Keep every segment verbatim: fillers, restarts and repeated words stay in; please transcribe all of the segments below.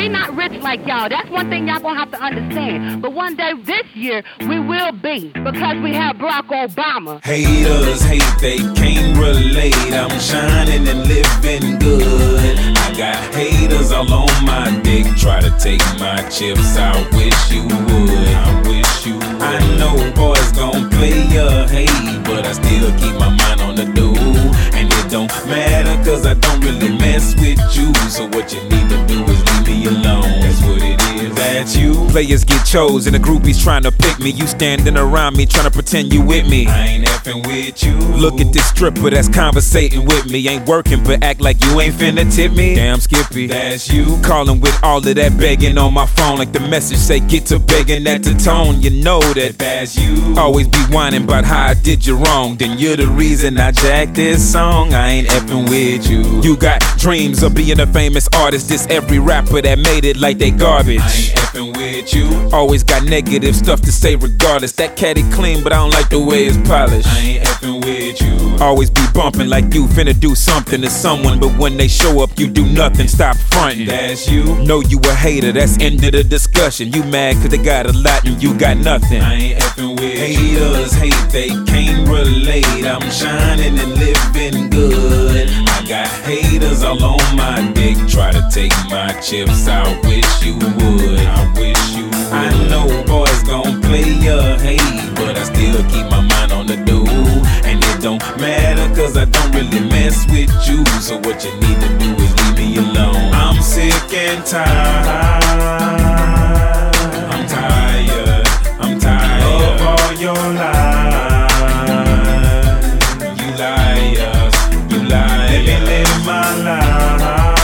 we not rich like y'all. That's one thing y'all gonna have to understand. But one day this year, we will be, because we have Barack Obama. Haters hate, they can't relate. I'm shining and living good. I got haters all on my dick, try to take my chips. I wish you would. I wish you would. I know boys gon' play your hate, but I still keep my mind on the do. And it don't matter, cause I don't really mess with you. So what you need to do is leave me alone. That's what it is. That's you. Players get chosen, the groupies trying to pick me. You standing around me trying to pretend you with me. I ain't effing with you. Look at this stripper that's conversating with me. Ain't working but act like you ain't finna tip me. Damn Skippy, that's you. Calling with all of that begging on my phone, like the message say get to begging at the tone. You know that that's you. Always be whining about how I did you wrong. Then you're the reason I jacked this song. I ain't effing with you. You got dreams of being a famous artist. This every rapper that made it like they garbage. I ain't effing with you. Always got negative stuff to say regardless. That caddy clean, but I don't like the way it's polished. I ain't effing with you. Always be bumping like you finna do something to someone, but when they show up, you do nothing. Stop fronting. That's you. Know you a hater, that's end of the discussion. You mad cause they got a lot and you got nothing. I ain't effing with haters you. Hate, they can't relate. I'm shining and living good. I got haters all on my dick, try to take my chips. I wish you would. I wish you would. I know boys gon' play your hate, but I still keep my mind on the do. And it don't matter, cause I don't really mess with you. So what you need to do is leave me alone. I'm sick and tired. I'm tired. I'm tired of all your lies. You liars. You liars. Let me live my life.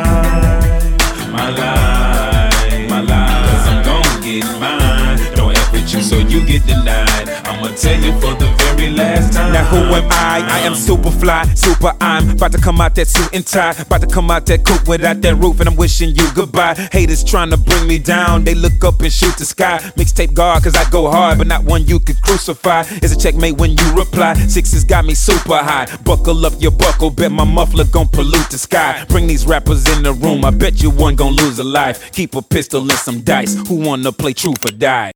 My life. My life. Cause I'm gon' get mine. Don't F with you so you get denied. I'ma tell you for the very last time. Now who am I? I am super fly, super I'm about to come out that suit and tie, about to come out that coupe without that roof, and I'm wishing you goodbye. Haters trying to bring me down, they look up and shoot the sky. Mixtape guard cause I go hard, but not one you could crucify. It's a checkmate when you reply. Sixes got me super high. Buckle up your buckle, bet my muffler gon' pollute the sky. Bring these rappers in the room, I bet you one gon' lose a life. Keep a pistol and some dice. Who wanna play truth or die?